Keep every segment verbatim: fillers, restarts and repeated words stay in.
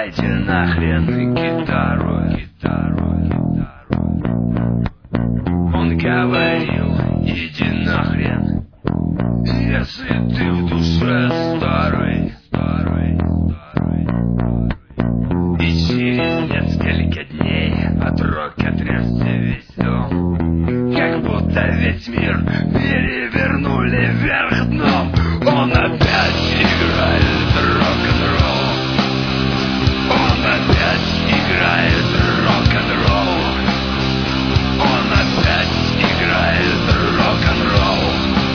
дайте нахрен гитару, гитару, гитару. Он говорил, иди нахрен, если ты в душе старый, старый, старый. И через несколько дней от рока трясся весь дом, как будто весь мир перевернули вверх дном. Он опять играет рок-н-ролл, он опять играет рок-н-ролл, он опять играет рок-н-ролл.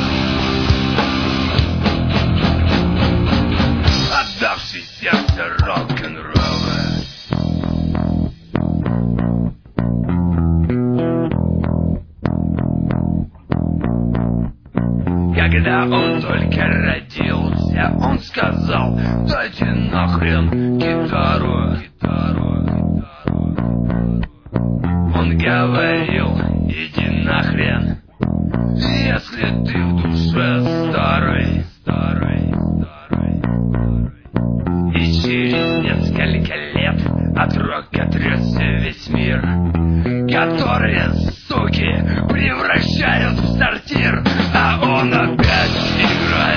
Отдавший сердце рок-н-ролла. Когда он только родился, он сказал, дайте нахрен гитару, гитару, гитару. Он говорил, иди нахрен, если ты в душе старый, старый, старый. И через несколько лет от рока трясся весь мир, которые, суки, превращают в сортир. А он опять играет